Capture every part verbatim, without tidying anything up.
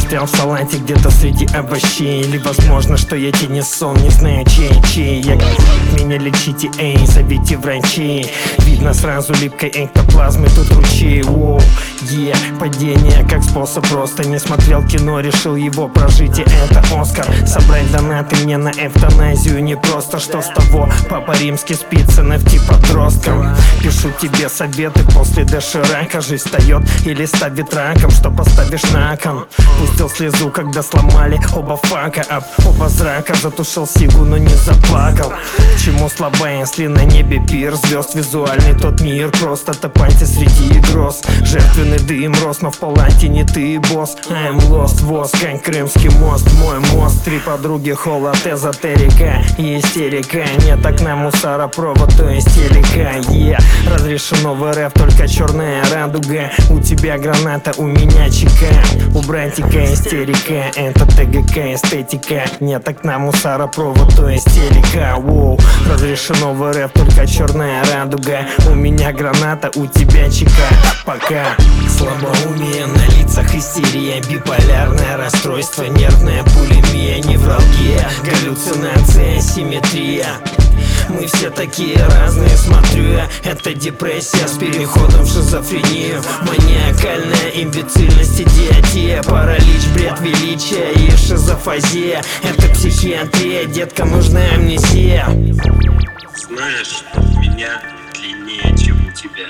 застрял в салате где-то среди овощей. Или возможно, что я тебе не сон, не знаю чей, чей. Я меня лечите, эй, зовите врачей. Видно сразу липкой эктоплазмы тут ручей. Воу, е, падение как способ просто. Не смотрел кино, решил его прожить, и это Оскар. Собрать донаты мне на эвтаназию не просто. Что с того, папа римский спит, эн эф ти подросткам. Пишу тебе советы после доширака. Жизнь встает или ставит раком, что поставишь на кон. Пустил слезу, когда сломали оба фака. Об оба зрака затушил сигу, но не заплакал. К чему слова, если на небе пир звезд? Визуальный тот мир, просто топайте среди гроз. Жертвенный дым рос, но в палате не ты босс. I'm lost, воз, как Крымский мост. Мой мост, три подруги, холод, эзотерика и истерика. Нет окна, мусоропровод, то есть телека. Yeah. Разрешено в эр эф только черная радуга. У тебя граната, у меня ЧК. У братика истерика, это тэ гэ ка эстетика. Нет окна, мусоропровод, то есть телека. Воу. Разрешено в эр эф только черная радуга. У меня граната, у тебя ЧК. Пока. Слабоумие на лицах, истерия, биполярное расстройство, нервная булимия, невралгия, галлюцинация, асимметрия. Мы все такие разные, смотрю я. Это депрессия с переходом в шизофрению. Маниакальная имбецильность, идиотия, паралич, бред величия и шизофазия. Это психиатрия, детка, нужна амнезия. Знаешь, у меня длиннее, чем у тебя.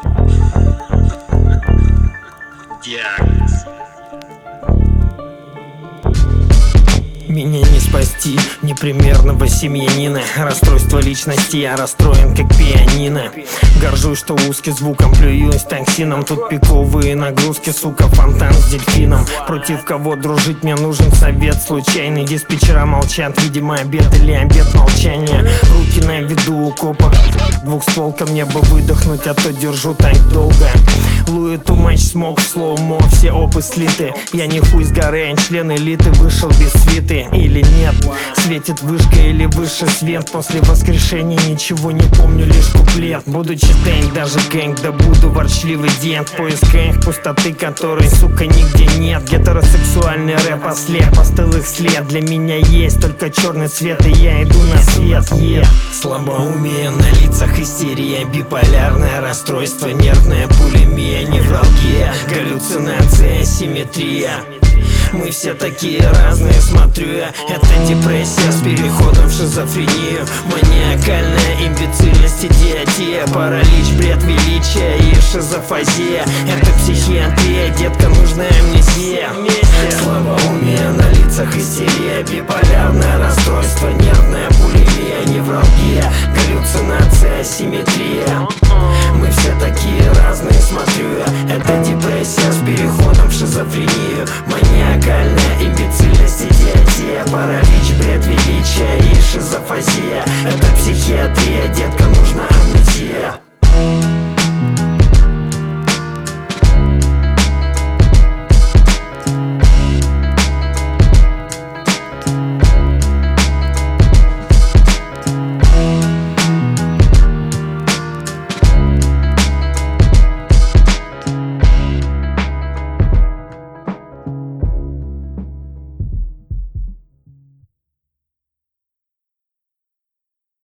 Диагноз. Меня не спасти, непримерного семьянина. Расстройство личности, я расстроен как пианино. Горжусь, что узкий звуком плююсь токсином. Тут пиковые нагрузки, сука, фонтан с дельфином. Против кого дружить, мне нужен совет случайный. Диспетчера молчат, видимо обед или обед молчания. Руки на виду у копа, двухстволка мне бы выдохнуть, а то держу так долго. Луи too much smoke, слоумо, все опы слиты. Я не хуй с горы, член элиты, вышел без свиты. Или нет, светит вышка или выше свет. После воскрешения ничего не помню, лишь куплет. Будучи тэнк, даже гэнг, да буду ворчливый дед. В поисках пустоты, которой, сука, нигде нет. Гетеросексуальный рэп, а след, постыл их след. Для меня есть только черный цвет, и я иду на свет, yeah. Слабоумие на лицах, истерия, биполярное расстройство, нервная булимия, невралгия, галлюцинация, асимметрия. Мы все такие разные, смотрю я. Это депрессия с переходом в шизофрению. Маниакальная имбецильность, идиотия, паралич, бред величия и шизофазия. Это психиатрия, детка, нужна амнезия. Слабоумие на лицах, истерия, биполярное расстройство, нервная булимия, невралгия, галлюцинация, асимметрия. Мы все такие разные, смотрю я. Это депрессия с переходом в шизофрению. Маниакальная имбецильность, идиотия, паралич, бред величия и шизофазия. Это психиатрия, детка, нужна амнезия.